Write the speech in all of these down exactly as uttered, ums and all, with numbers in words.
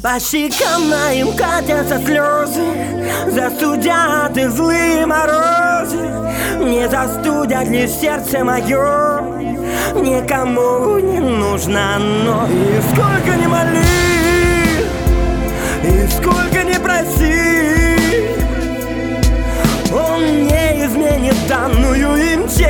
По щекам моим катятся слезы, застудят и злые морозы. Не застудят лишь сердце мое, никому не нужно оно. И сколько ни моли, и сколько ни проси, он не изменит данную им честь.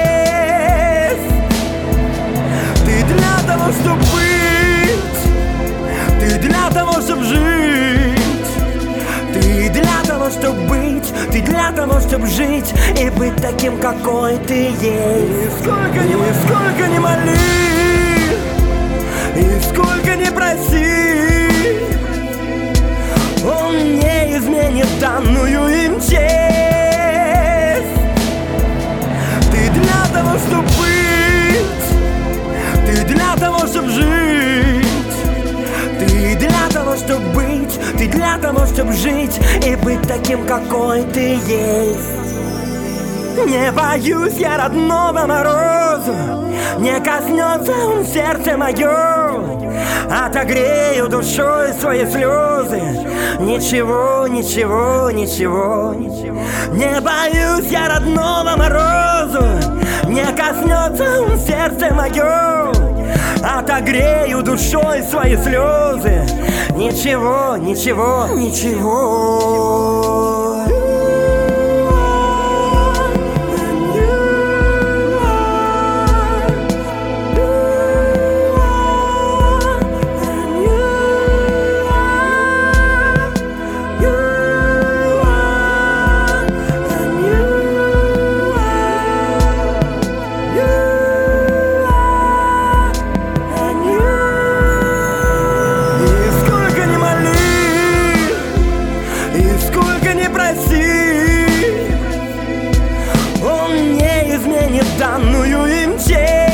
Ты для того, чтобы быть, ты для того, чтобы жить, ты для того, чтобы быть, ты для того, чтобы жить и быть таким, какой ты есть. И сколько ни, и сколько ни моли, и сколько ни проси, он не изменит данную им честь. Ты для того, чтобы быть, ты для того, чтобы жить, ты для того, чтобы быть, ты для того, чтобы жить и быть таким, какой ты есть. Не боюсь я родного мороза, не коснется он сердце мое. Отогрею душой свои слезы, ничего, ничего, ничего. Не боюсь я родного мороза, не коснется он сердце мое. Отогрею душой свои слезы, ничего, ничего, ничего. Данную им честь.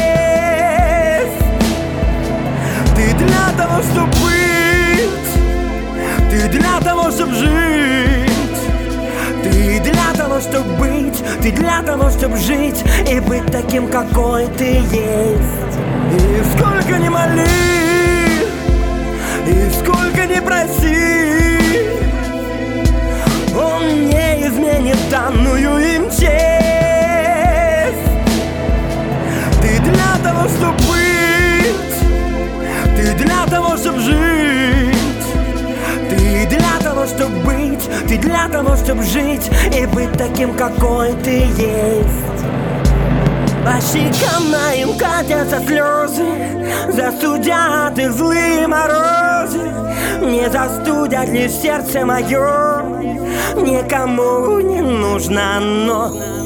Ты для того, чтобы быть, ты для того, чтобы жить, ты для того, чтобы быть, ты для того, чтобы жить и быть таким, какой ты есть. И сколько ни моли, и сколько ни проси, он не изменит данную им честь. Для того, чтобы быть, ты для того, чтобы жить, ты для того, чтобы быть, ты для того, чтобы жить и быть таким, какой ты есть. По щекам моим катятся слезы, застудят и злые морозы. Не застудят лишь сердце мое, никому не нужно оно.